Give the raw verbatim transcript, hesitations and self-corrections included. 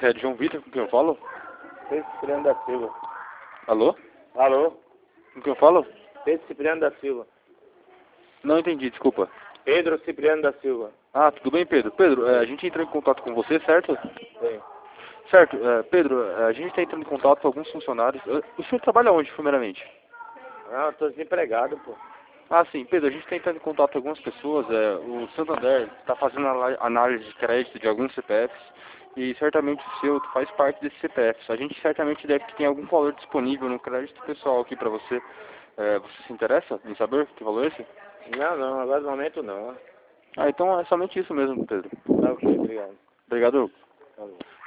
Crédito João Vitor, com quem eu falo? Pedro Cipriano da Silva. Alô? Alô? Com quem eu falo? Pedro Cipriano da Silva. Não entendi, desculpa. Pedro Cipriano da Silva. Ah, tudo bem, Pedro? Pedro, é, a gente entrou em contato com você, certo? Sim. Certo, é, Pedro, é, a gente está entrando em contato com alguns funcionários. É, O senhor trabalha onde, primeiramente? Não, eu tô desempregado, pô. Ah, sim, Pedro, a gente está entrando em contato com algumas pessoas. É, o Santander está fazendo ala- análise de crédito de alguns C P Fs e certamente o seu faz parte desses C P Fs. A gente certamente deve que tem algum valor disponível no crédito pessoal aqui para você. É, você se interessa em saber que valor é esse? Não, não, agora no momento não. Ah, então é somente isso mesmo, Pedro. Tá ok, obrigado. Obrigado. Tá bom.